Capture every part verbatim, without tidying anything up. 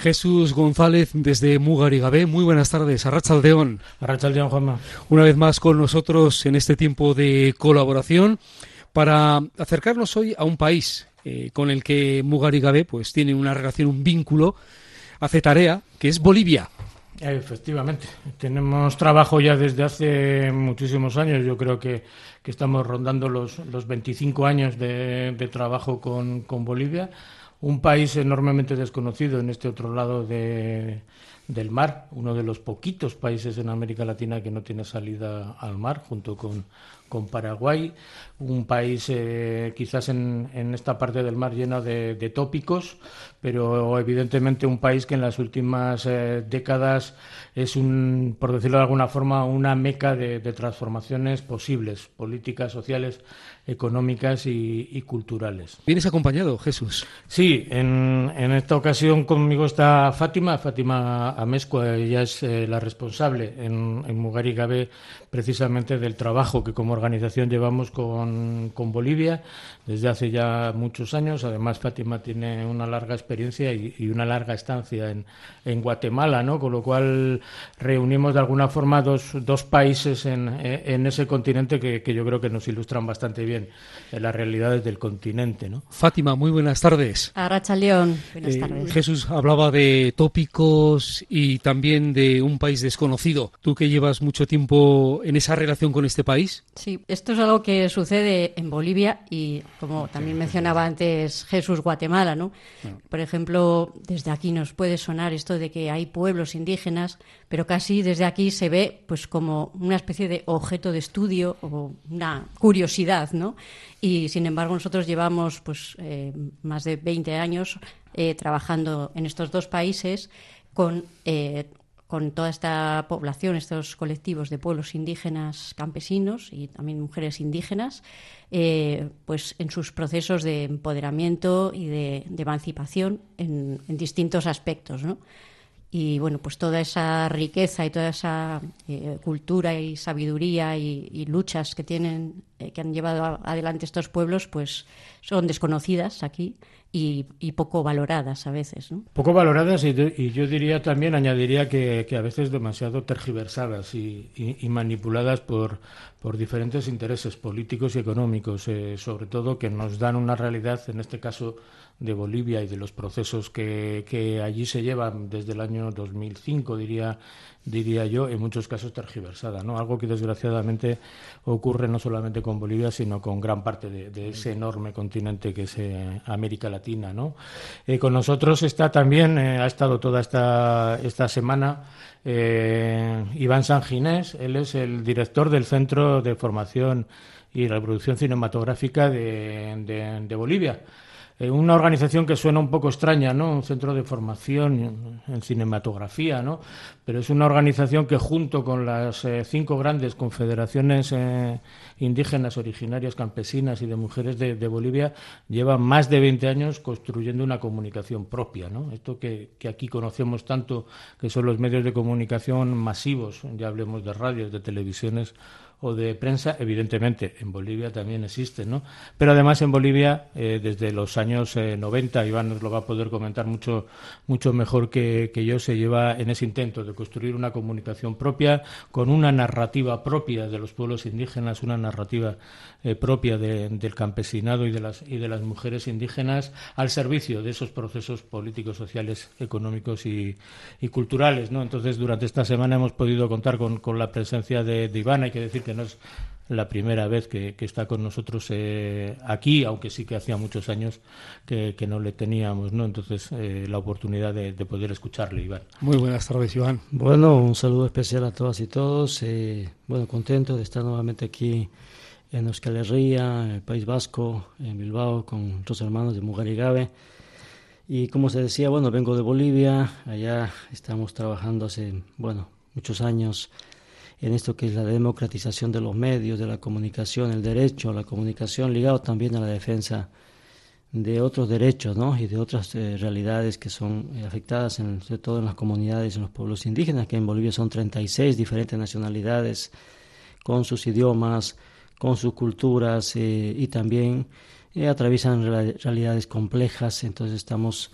Jesús González desde Mugarigabé. Muy buenas tardes, Arratsaldeon. Arratsaldeon, Juanma. Una vez más con nosotros en este tiempo de colaboración para acercarnos hoy a un país eh, con el que Mugarigabé pues tiene una relación, un vínculo, hace tarea, que es Bolivia. Efectivamente, tenemos trabajo ya desde hace muchísimos años. Yo creo que, que estamos rondando los, los veinticinco años de, de trabajo con, con Bolivia. Un país enormemente desconocido en este otro lado de, del mar, uno de los poquitos países en América Latina que no tiene salida al mar, junto con, con Paraguay. Un país eh, quizás en, en esta parte del mar lleno de, de tópicos, pero evidentemente un país que en las últimas eh, décadas es, un, por decirlo de alguna forma, una meca de, de transformaciones posibles, políticas, sociales, económicas y, y culturales. ¿Vienes acompañado, Jesús? Sí, en, en esta ocasión conmigo está Fátima, Fátima Amezcua. Ella es eh, la responsable en, en Mugarigabé precisamente del trabajo que como organización llevamos con, con Bolivia desde hace ya muchos años. Además, Fátima tiene una larga experiencia y, y una larga estancia en, en Guatemala, ¿no? Con lo cual reunimos de alguna forma dos, dos países en, en ese continente que, que yo creo que nos ilustran bastante bien en las realidades del continente, ¿no? Fátima, muy buenas tardes. Arratsaldeon, buenas eh, tardes. Jesús hablaba de tópicos y también de un país desconocido. ¿Tú que llevas mucho tiempo en esa relación con este país? Sí, esto es algo que sucede en Bolivia y, como también mencionaba antes Jesús, Guatemala, ¿no? Por ejemplo, desde aquí nos puede sonar esto de que hay pueblos indígenas, pero casi desde aquí se ve pues como una especie de objeto de estudio o una curiosidad, ¿no? Y sin embargo nosotros llevamos pues eh, más de veinte años eh, trabajando en estos dos países con eh, con toda esta población, estos colectivos de pueblos indígenas campesinos y también mujeres indígenas, eh, pues en sus procesos de empoderamiento y de, de emancipación en, en distintos aspectos, ¿no? Y bueno, pues toda esa riqueza y toda esa eh, cultura y sabiduría y, y luchas que tienen, eh, que han llevado a, adelante estos pueblos, pues son desconocidas aquí y, y poco valoradas a veces, ¿no? Poco valoradas y, de, y yo diría también, añadiría que, que a veces demasiado tergiversadas y, y, y manipuladas por, por diferentes intereses políticos y económicos, eh, sobre todo que nos dan una realidad, en este caso de Bolivia y de los procesos que, que allí se llevan desde el año dos mil cinco, diría diría yo, en muchos casos tergiversada, ¿no? Algo que desgraciadamente ocurre no solamente con Bolivia, sino con gran parte de, de ese enorme continente que es eh, América Latina, ¿no? Eh, con nosotros está también, eh, ha estado toda esta, esta semana eh, Iván Sanginés. Él es el director del Centro de Formación y Reproducción Cinematográfica de, de, de Bolivia. Eh, una organización que suena un poco extraña, ¿no? Un centro de formación en cinematografía, ¿no? Pero es una organización que junto con las eh, cinco grandes confederaciones eh, indígenas, originarias, campesinas y de mujeres de, de Bolivia lleva más de veinte años construyendo una comunicación propia, ¿no? Esto que, que aquí conocemos tanto, que son los medios de comunicación masivos, ya hablemos de radios, de televisiones o de prensa, evidentemente en Bolivia también existe, ¿no? Pero además en Bolivia, eh, desde los años eh, noventa, Iván nos lo va a poder comentar mucho, mucho mejor que, que yo, se lleva en ese intento de construir una comunicación propia, con una narrativa propia de los pueblos indígenas, una narrativa eh, propia de, del campesinado y de, las, y de las mujeres indígenas, al servicio de esos procesos políticos, sociales, económicos y, y culturales, ¿no? Entonces, durante esta semana hemos podido contar con, con la presencia de, de Iván. Hay que decir que no es la primera vez que, que está con nosotros eh, aquí, aunque sí que hacía muchos años que, que no le teníamos, ¿no? Entonces, eh, la oportunidad de, de poder escucharle, Iván. Muy buenas tardes, Iván. Bueno, un saludo especial a todas y todos. Eh, bueno, contento de estar nuevamente aquí en Euskal Herria, en el País Vasco, en Bilbao, con nuestros hermanos de Mugarigabé. Y como se decía, bueno, vengo de Bolivia. Allá estamos trabajando hace, bueno, muchos años en esto que es la democratización de los medios, de la comunicación, el derecho a la comunicación, ligado también a la defensa de otros derechos, ¿no? Y de otras eh, realidades que son eh, afectadas, en, sobre todo en las comunidades, en los pueblos indígenas, que en Bolivia son treinta y seis diferentes nacionalidades, con sus idiomas, con sus culturas, eh, y también eh, atraviesan realidades complejas. Entonces estamos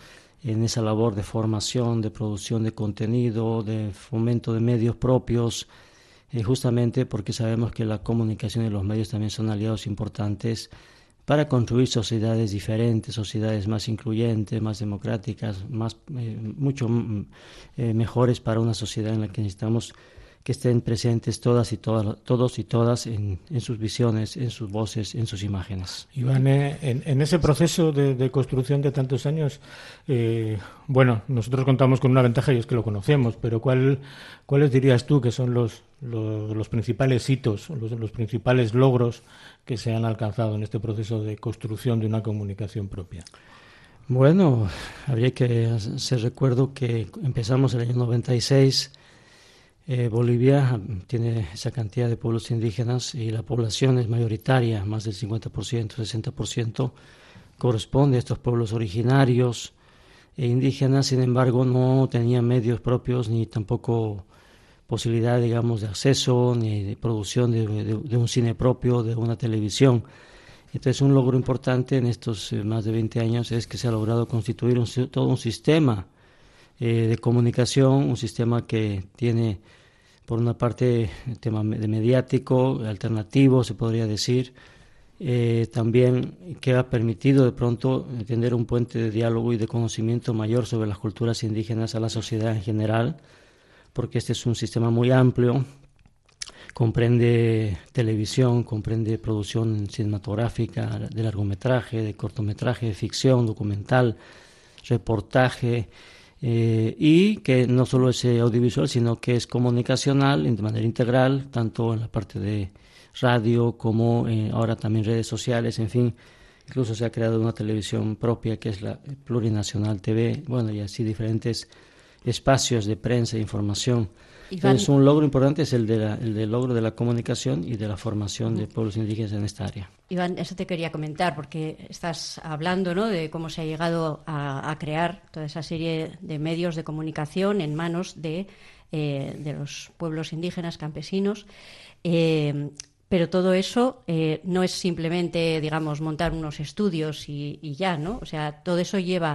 en esa labor de formación, de producción de contenido, de fomento de medios propios, eh, justamente porque sabemos que la comunicación y los medios también son aliados importantes para construir sociedades diferentes, sociedades más incluyentes, más democráticas, más, eh, mucho eh, mejores para una sociedad en la que necesitamos que estén presentes todas y todas, todos y todas en, en sus visiones, en sus voces, en sus imágenes. Iván, eh, en, en ese proceso de, de construcción de tantos años, eh, bueno, nosotros contamos con una ventaja y es que lo conocemos, pero ¿cuál, ¿cuáles dirías tú que son los, los, los principales hitos, los, los principales logros que se han alcanzado en este proceso de construcción de una comunicación propia? Bueno, habría que hacer recuerdo que empezamos en el año noventa y seis. Eh, Bolivia tiene esa cantidad de pueblos indígenas y la población es mayoritaria, más del cincuenta por ciento, sesenta por ciento corresponde a estos pueblos originarios e indígenas. Sin embargo, no tenían medios propios ni tampoco posibilidad, digamos, de acceso ni de producción de, de, de un cine propio, de una televisión. Entonces, un logro importante en estos eh, más de veinte años es que se ha logrado constituir un, todo un sistema eh, de comunicación, un sistema que tiene, por una parte, el tema de mediático, alternativo, se podría decir, eh, también que ha permitido de pronto tener un puente de diálogo y de conocimiento mayor sobre las culturas indígenas a la sociedad en general, porque este es un sistema muy amplio, comprende televisión, comprende producción cinematográfica, de largometraje, de cortometraje, de ficción, documental, reportaje, eh, y que no solo es audiovisual, sino que es comunicacional de manera integral, tanto en la parte de radio como eh, ahora también redes sociales, en fin. Incluso se ha creado una televisión propia que es la Plurinacional T V, bueno, y así diferentes espacios de prensa e información. Iván, Entonces, un logro importante es el, de la, el del logro de la comunicación y de la formación de pueblos indígenas en esta área. Iván, eso te quería comentar, porque estás hablando, ¿no?, de cómo se ha llegado a, a crear toda esa serie de medios de comunicación en manos de, eh, de los pueblos indígenas campesinos. Eh, pero todo eso eh, no es simplemente, digamos, montar unos estudios y, y ya, ¿no? O sea, todo eso lleva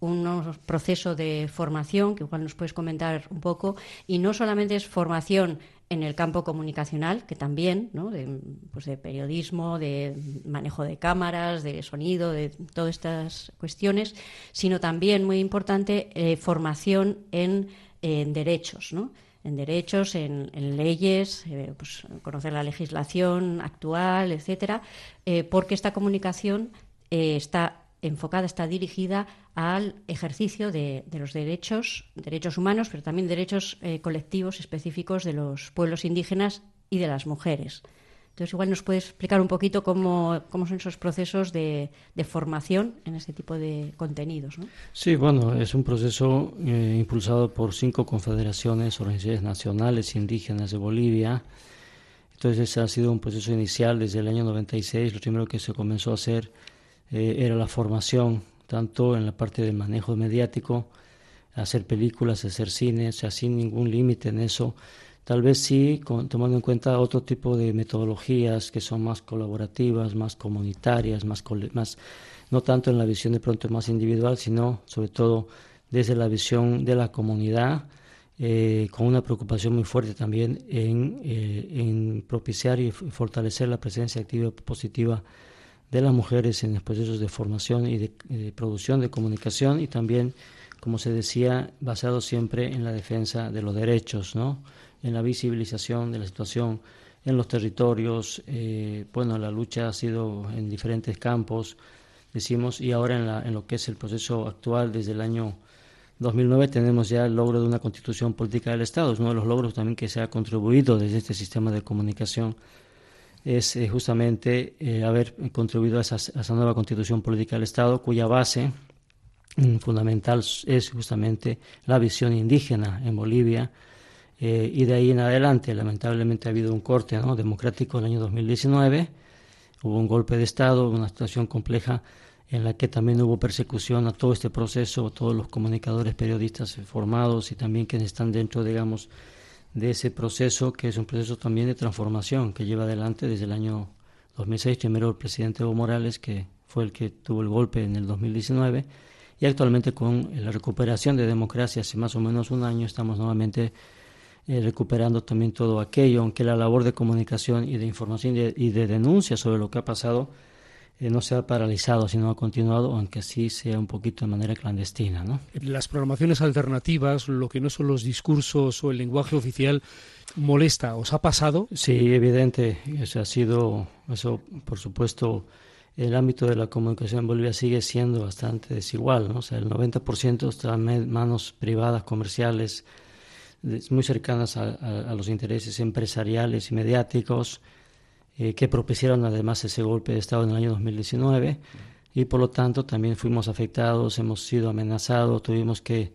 un proceso de formación, que igual nos puedes comentar un poco, y no solamente es formación en el campo comunicacional, que también, ¿no?, de, pues de periodismo, de manejo de cámaras, de sonido, de todas estas cuestiones, sino también, muy importante, eh, formación en, en derechos, ¿no?, en derechos, en, en leyes, eh, pues conocer la legislación actual, etcétera, eh, porque esta comunicación eh, está enfocada, está dirigida al ejercicio de, de los derechos, derechos humanos, pero también derechos eh, colectivos específicos de los pueblos indígenas y de las mujeres. Entonces, igual nos puedes explicar un poquito cómo, cómo son esos procesos de, de formación en este tipo de contenidos, ¿no? Sí, bueno, es un proceso eh, impulsado por cinco confederaciones, organizaciones nacionales indígenas de Bolivia. Entonces, ha sido un proceso inicial desde el año noventa y seis. Lo primero que se comenzó a hacer eh, era la formación, tanto en la parte del manejo mediático, hacer películas, hacer cine, o sea, sin ningún límite en eso. Tal vez sí, con, tomando en cuenta otro tipo de metodologías que son más colaborativas, más comunitarias, más, más no tanto en la visión de pronto más individual, sino sobre todo desde la visión de la comunidad, eh, con una preocupación muy fuerte también en, eh, en propiciar y fortalecer la presencia activa y positiva de las mujeres en los procesos de formación y de, de producción de comunicación, y también, como se decía, basado siempre en la defensa de los derechos, ¿no?, en la visibilización de la situación en los territorios. Eh, bueno, la lucha ha sido en diferentes campos, decimos, y ahora en, la, en lo que es el proceso actual, desde el año dos mil nueve tenemos ya el logro de una constitución política del Estado. Es uno de los logros también que se ha contribuido desde este sistema de comunicación, es eh, justamente eh, haber contribuido a esa, a esa nueva constitución política del Estado, cuya base mm, fundamental es justamente la visión indígena en Bolivia. Eh, y de ahí en adelante, lamentablemente, ha habido un corte, ¿no?, democrático en el año dos mil diecinueve. Hubo un golpe de Estado, una situación compleja en la que también hubo persecución a todo este proceso, a todos los comunicadores, periodistas formados y también quienes están dentro, digamos, de ese proceso, que es un proceso también de transformación que lleva adelante desde el año dos mil seis. Primero el presidente Evo Morales, que fue el que tuvo el golpe en el dos mil diecinueve, y actualmente con la recuperación de democracia hace más o menos un año estamos nuevamente eh, recuperando también todo aquello, aunque la labor de comunicación y de información y de, y de denuncia sobre lo que ha pasado eh, no se ha paralizado, sino ha continuado, aunque sí sea un poquito de manera clandestina, ¿no? Las programaciones alternativas, lo que no son los discursos o el lenguaje oficial, molesta. ¿Os ha pasado? Sí, evidente. Eso ha sido, eso por supuesto, el ámbito de la comunicación en Bolivia sigue siendo bastante desigual, ¿no? O sea, el noventa por ciento está en manos privadas, comerciales, muy cercanas a, a, a los intereses empresariales y mediáticos, eh, que propiciaron además ese golpe de Estado en el año dos mil diecinueve, y por lo tanto también fuimos afectados, hemos sido amenazados, tuvimos que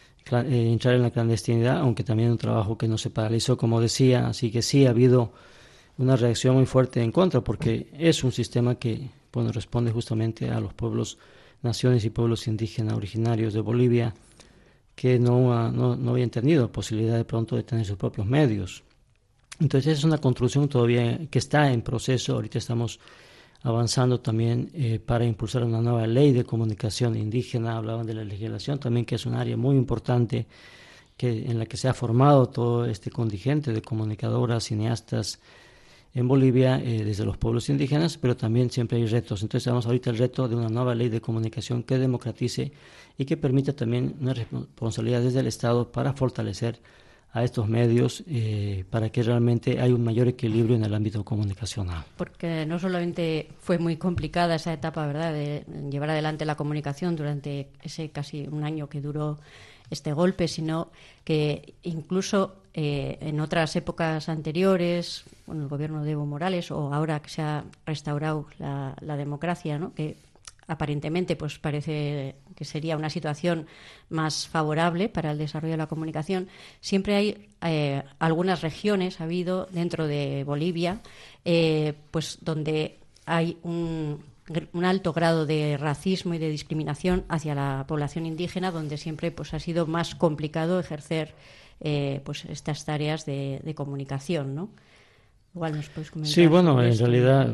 eh, entrar en la clandestinidad, aunque también un trabajo que no se paralizó, como decía, así que sí ha habido una reacción muy fuerte en contra, porque es un sistema que, bueno, responde justamente a los pueblos, naciones y pueblos indígenas originarios de Bolivia, que no, no, no habían tenido posibilidad de pronto de tener sus propios medios. Entonces es una construcción todavía que está en proceso. Ahorita estamos avanzando también eh, para impulsar una nueva ley de comunicación indígena. Hablaban de la legislación también, que es un área muy importante que, en la que se ha formado todo este contingente de comunicadoras, cineastas en Bolivia, eh, desde los pueblos indígenas, pero también siempre hay retos. Entonces tenemos ahorita el reto de una nueva ley de comunicación que democratice y que permita también una responsabilidad desde el Estado para fortalecer a estos medios, eh, para que realmente haya un mayor equilibrio en el ámbito comunicacional. Porque no solamente fue muy complicada esa etapa, ¿verdad?, de llevar adelante la comunicación durante ese casi un año que duró este golpe, sino que incluso eh, en otras épocas anteriores, con el gobierno de Evo Morales, o ahora que se ha restaurado la, la democracia, ¿no?, que aparentemente pues parece que sería una situación más favorable para el desarrollo de la comunicación, siempre hay eh, algunas regiones, ha habido dentro de Bolivia, eh, pues donde hay un, un alto grado de racismo y de discriminación hacia la población indígena, donde siempre pues ha sido más complicado ejercer eh, pues estas tareas de, de comunicación, ¿no? Igual nos puedes comentar. Sí, bueno, en esto. realidad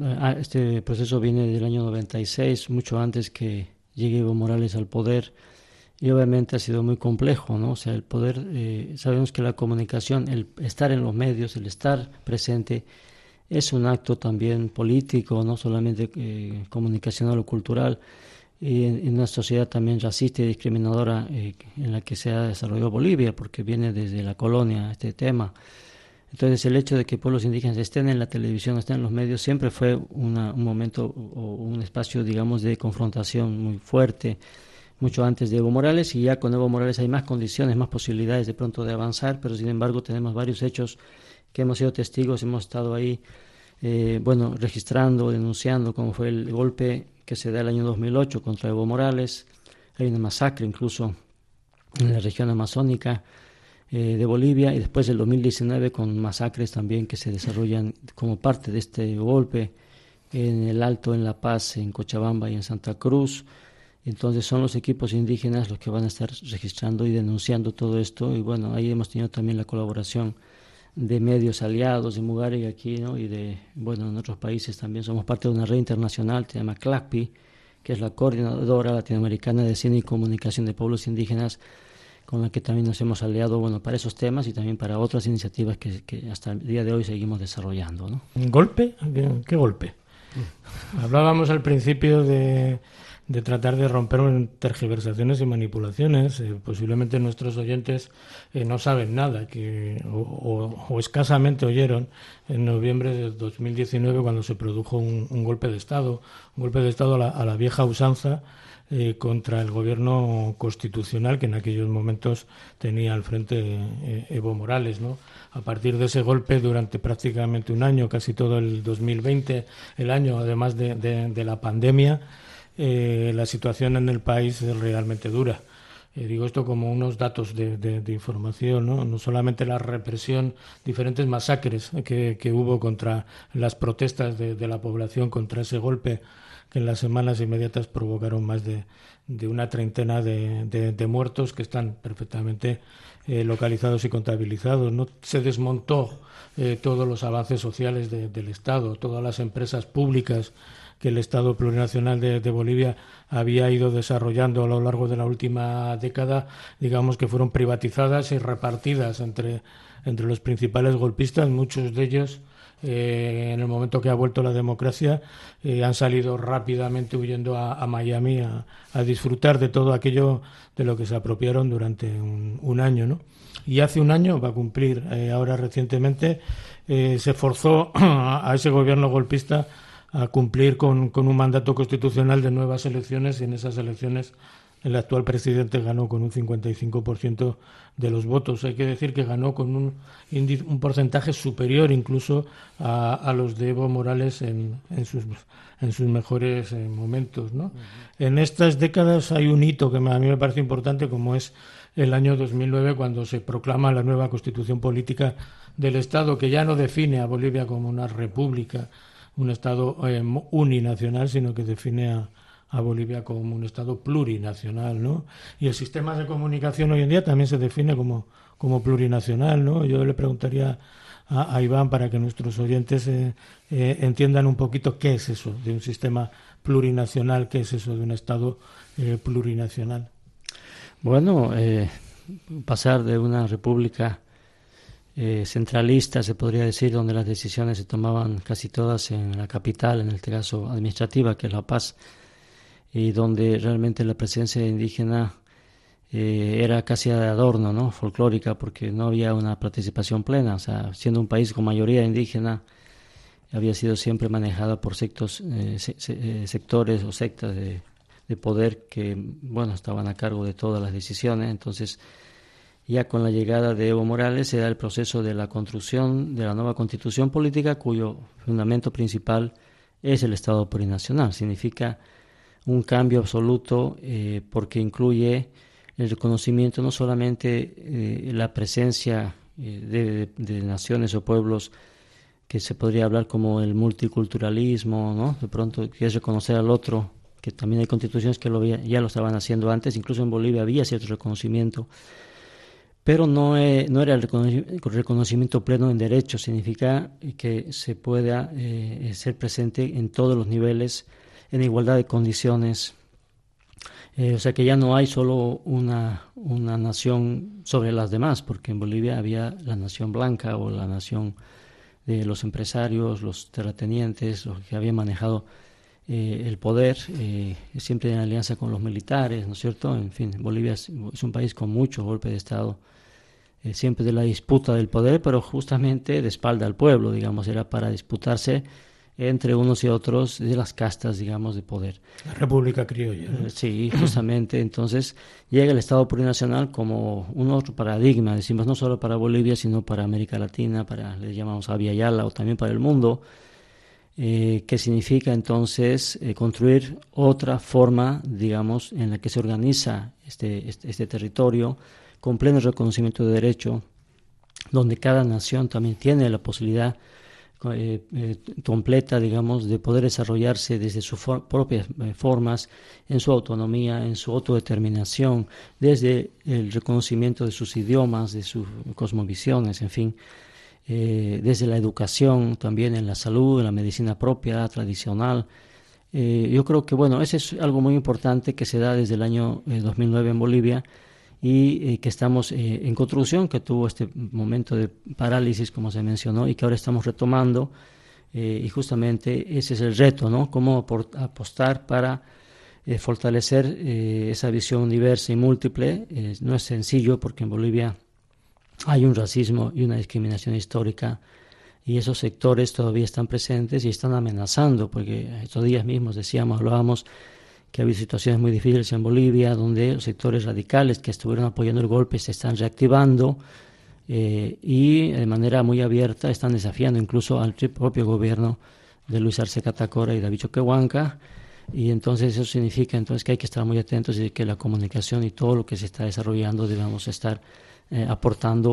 este proceso viene del año noventa y seis, mucho antes que llegue Evo Morales al poder, y obviamente ha sido muy complejo, ¿no? O sea, el poder, eh, sabemos que la comunicación, el estar en los medios, el estar presente, es un acto también político, no solamente eh, comunicacional o cultural, y en, en una sociedad también racista y discriminadora eh, en la que se ha desarrollado Bolivia, porque viene desde la colonia este tema. Entonces, el hecho de que pueblos indígenas estén en la televisión, estén en los medios, siempre fue una, un momento o un espacio, digamos, de confrontación muy fuerte, mucho antes de Evo Morales, y ya con Evo Morales hay más condiciones, más posibilidades de pronto de avanzar, pero sin embargo tenemos varios hechos que hemos sido testigos, hemos estado ahí, eh, bueno, registrando, denunciando, como fue el golpe que se da el año dos mil ocho contra Evo Morales. Hay una masacre incluso en la región amazónica de Bolivia, y después del dos mil diecinueve con masacres también que se desarrollan como parte de este golpe en el Alto, en La Paz, en Cochabamba y en Santa Cruz. Entonces son los equipos indígenas los que van a estar registrando y denunciando todo esto, y bueno, ahí hemos tenido también la colaboración de medios aliados, de Mugarig aquí, ¿no? Y de, bueno, en otros países también somos parte de una red internacional que se llama CLACPI, que es la Coordinadora Latinoamericana de Cine y Comunicación de Pueblos Indígenas, con la que también nos hemos aliado, bueno, para esos temas y también para otras iniciativas que, que hasta el día de hoy seguimos desarrollando, ¿no? ¿Golpe? ¿Qué, qué golpe? Mm. Hablábamos al principio de, de tratar de romper tergiversaciones y manipulaciones. Eh, posiblemente nuestros oyentes eh, no saben nada, que o, o, o escasamente oyeron en noviembre de dos mil diecinueve cuando se produjo un, un golpe de Estado, un golpe de Estado a la, a la vieja usanza, Eh, contra el gobierno constitucional que en aquellos momentos tenía al frente eh, Evo Morales, ¿no? A partir de ese golpe, durante prácticamente un año, casi todo el dos mil veinte, el año además de, de, de la pandemia, eh, la situación en el país es realmente dura. Eh, digo esto como unos datos de, de, de información, ¿no? No solamente la represión, diferentes masacres que, que hubo contra las protestas de, de la población contra ese golpe, que en las semanas inmediatas provocaron más de, de una treintena de, de, de muertos que están perfectamente eh, localizados y contabilizados, ¿no? Se desmontó eh, todos los avances sociales de, del Estado, todas las empresas públicas que el Estado plurinacional de, de Bolivia había ido desarrollando a lo largo de la última década, digamos que fueron privatizadas y repartidas entre, entre los principales golpistas, muchos de ellos Eh, en el momento que ha vuelto la democracia, eh, han salido rápidamente huyendo a, a Miami a, a disfrutar de todo aquello de lo que se apropiaron durante un, un año, ¿no? Y hace un año, va a cumplir eh, ahora recientemente, eh, se forzó a, a ese gobierno golpista a cumplir con, con un mandato constitucional de nuevas elecciones, y en esas elecciones el actual presidente ganó con un cincuenta y cinco por ciento de los votos. Hay que decir que ganó con un, un porcentaje superior incluso a, a los de Evo Morales en, en, sus, en sus mejores eh, momentos, ¿no? Uh-huh. En estas décadas hay un hito que a mí me parece importante, como es el año dos mil nueve, cuando se proclama la nueva Constitución Política del Estado, que ya no define a Bolivia como una república, un Estado eh, uninacional, sino que define a a Bolivia como un Estado plurinacional, ¿no? Y el sistema de comunicación hoy en día también se define como, como plurinacional, ¿no? Yo le preguntaría a, a Iván, para que nuestros oyentes eh, eh, entiendan un poquito qué es eso de un sistema plurinacional, qué es eso de un Estado eh, plurinacional. Bueno, eh, pasar de una república eh, centralista, se podría decir, donde las decisiones se tomaban casi todas en la capital, en este caso administrativa, que es La Paz, y donde realmente la presencia indígena eh, era casi de adorno, ¿no? Folclórica, porque no había una participación plena. O sea, siendo un país con mayoría indígena, había sido siempre manejada por sectos, eh, se, se, sectores o sectas de, de poder que, bueno, estaban a cargo de todas las decisiones. Entonces, ya con la llegada de Evo Morales se da el proceso de la construcción de la nueva constitución política, cuyo fundamento principal es el Estado plurinacional. Significa un cambio absoluto eh, porque incluye el reconocimiento no solamente eh, la presencia eh, de, de, de naciones o pueblos, que se podría hablar como el multiculturalismo, ¿no? De pronto que es reconocer al otro, que también hay constituciones que lo, ya lo estaban haciendo antes, incluso en Bolivia había cierto reconocimiento, pero no, eh, no era el reconocimiento, reconocimiento pleno en derechos. Significa que se pueda eh, ser presente en todos los niveles, en igualdad de condiciones, eh, o sea que ya no hay solo una, una nación sobre las demás, porque en Bolivia había la nación blanca o la nación de los empresarios, los terratenientes, los que habían manejado eh, el poder, eh, siempre en alianza con los militares, ¿no es cierto? En fin, Bolivia es, es un país con mucho golpe de Estado, eh, siempre de la disputa del poder, pero justamente de espalda al pueblo, digamos, era para disputarse entre unos y otros de las castas, digamos, de poder. La República Criolla, ¿no? Sí, justamente. Entonces llega el Estado plurinacional como un otro paradigma, decimos, no solo para Bolivia, sino para América Latina, para, le llamamos Abya Yala, o también para el mundo, eh, que significa entonces eh, construir otra forma, digamos, en la que se organiza este, este, este territorio con pleno reconocimiento de derecho, donde cada nación también tiene la posibilidad Eh, eh, completa, digamos, de poder desarrollarse desde sus for- propias eh, formas, en su autonomía, en su autodeterminación, desde el reconocimiento de sus idiomas, de sus cosmovisiones, en fin, eh, desde la educación, también en la salud, en la medicina propia, tradicional. Eh, yo creo que, bueno, ese es algo muy importante que se da desde el año eh, dos mil nueve en Bolivia, y eh, que estamos eh, en construcción, que tuvo este momento de parálisis, como se mencionó, y que ahora estamos retomando, eh, y justamente ese es el reto, ¿no? Cómo apostar para eh, fortalecer eh, esa visión diversa y múltiple. Eh, no es sencillo, porque en Bolivia hay un racismo y una discriminación histórica, y esos sectores todavía están presentes y están amenazando, porque estos días mismos decíamos, hablábamos que ha habido situaciones muy difíciles en Bolivia, donde los sectores radicales que estuvieron apoyando el golpe se están reactivando eh, y de manera muy abierta están desafiando incluso al propio gobierno de Luis Arce Catacora y David Choquehuanca, y entonces eso significa entonces que hay que estar muy atentos y que la comunicación y todo lo que se está desarrollando debemos estar eh, aportando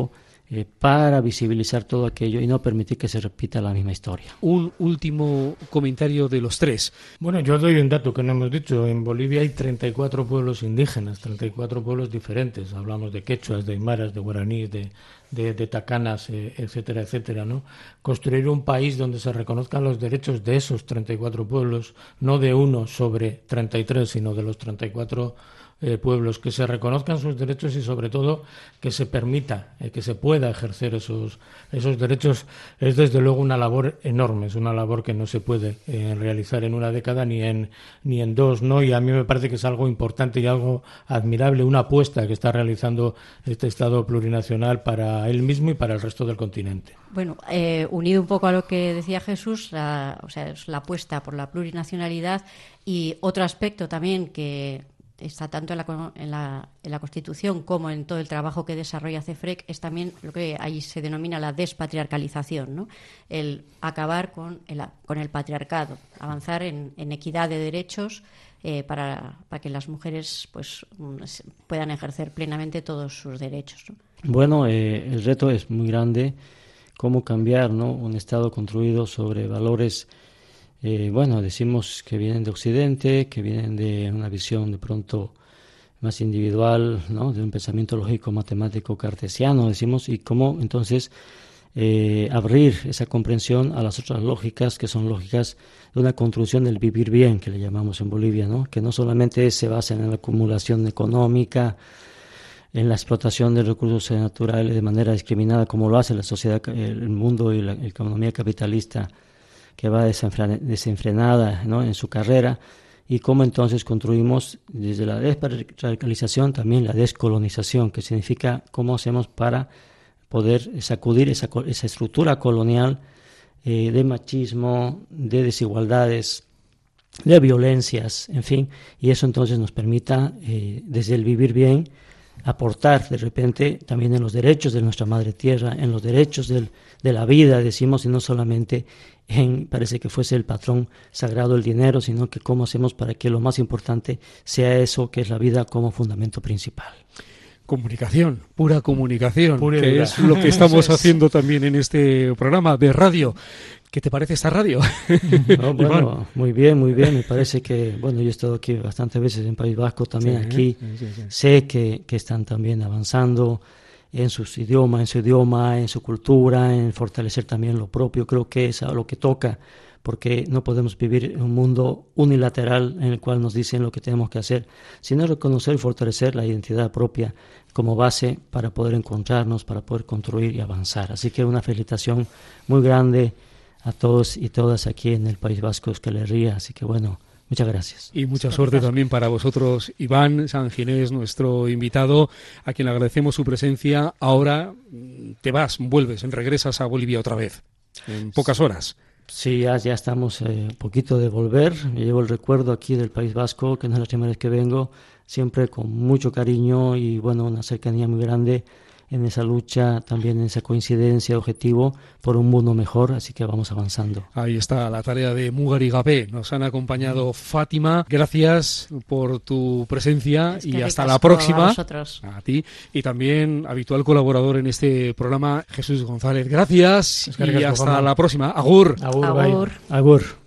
eh, para visibilizar todo aquello y no permitir que se repita la misma historia. Un último comentario de los tres. Bueno, yo doy un dato que no hemos dicho. En Bolivia hay treinta y cuatro pueblos indígenas, treinta y cuatro pueblos diferentes. Hablamos de quechuas, de aymaras, de guaraníes, de, de, de tacanas, eh, etcétera, etcétera, ¿no? Construir un país donde se reconozcan los derechos de esos treinta y cuatro pueblos, no de uno sobre treinta y tres, sino de los treinta y cuatro Eh, pueblos, que se reconozcan sus derechos y sobre todo que se permita, eh, que se pueda ejercer esos esos derechos, es desde luego una labor enorme, es una labor que no se puede eh, realizar en una década ni en ni en dos, ¿no? Y a mí me parece que es algo importante y algo admirable, una apuesta que está realizando este Estado plurinacional para él mismo y para el resto del continente. Bueno, eh, unido un poco a lo que decía Jesús, la, o sea, es la apuesta por la plurinacionalidad y otro aspecto también que está tanto en la, en, la, en la Constitución como en todo el trabajo que desarrolla CEFREC, es también lo que ahí se denomina la despatriarcalización, ¿no? El acabar con el, con el patriarcado, avanzar en, en equidad de derechos eh, para, para que las mujeres pues puedan ejercer plenamente todos sus derechos, ¿no? Bueno, eh, el reto es muy grande, cómo cambiar, ¿no?, un Estado construido sobre valores. Eh, bueno, decimos que vienen de Occidente, que vienen de una visión de pronto más individual, ¿no?, de un pensamiento lógico, matemático, cartesiano, decimos, y cómo entonces eh, abrir esa comprensión a las otras lógicas, que son lógicas de una construcción del vivir bien, que le llamamos en Bolivia, ¿no?, que no solamente se basa en la acumulación económica, en la explotación de recursos naturales de manera discriminada, como lo hace la sociedad, el mundo y la economía capitalista, que va desenfrenada, ¿no?, en su carrera, y cómo entonces construimos desde la despatriarcalización también la descolonización, que significa cómo hacemos para poder sacudir esa, esa estructura colonial eh, de machismo, de desigualdades, de violencias, en fin, y eso entonces nos permita eh, desde el vivir bien aportar de repente también en los derechos de nuestra madre tierra, en los derechos del, de la vida, decimos, y no solamente en, parece que fuese el patrón sagrado el dinero, sino que cómo hacemos para que lo más importante sea eso, que es la vida como fundamento principal. Comunicación, pura comunicación, Pura que vida. es lo que estamos haciendo también en este programa de radio. ¿Qué te parece esta radio? No, bueno, muy bien, muy bien. Me parece que, bueno, yo he estado aquí bastantes veces en País Vasco, también sí, aquí. Sí, sí. Sé que, que están también avanzando en sus idiomas, en su idioma, en su cultura, en fortalecer también lo propio. Creo que es a lo que toca, porque no podemos vivir en un mundo unilateral en el cual nos dicen lo que tenemos que hacer, sino reconocer y fortalecer la identidad propia como base para poder encontrarnos, para poder construir y avanzar. Así que una felicitación muy grande a todos y todas aquí en el País Vasco, Euskal Herria. Así que bueno, muchas gracias. Y mucha suerte también para vosotros, Iván Sanginés, nuestro invitado, a quien le agradecemos su presencia. Ahora te vas, vuelves, regresas a Bolivia otra vez, en pocas horas. Sí, ya, ya estamos un eh, poquito de volver. Me llevo el recuerdo aquí del País Vasco, que no es la primera vez que vengo, siempre con mucho cariño y bueno, una cercanía muy grande en esa lucha, también en esa coincidencia, objetivo por un mundo mejor, así que vamos avanzando. Ahí está la tarea de Mugari Gabe. Nos han acompañado Fátima. Gracias por tu presencia es y hasta la próxima. A, a ti. Y también habitual colaborador en este programa, Jesús González. Gracias es y hasta la próxima. Agur. Agur. Agur. Agur.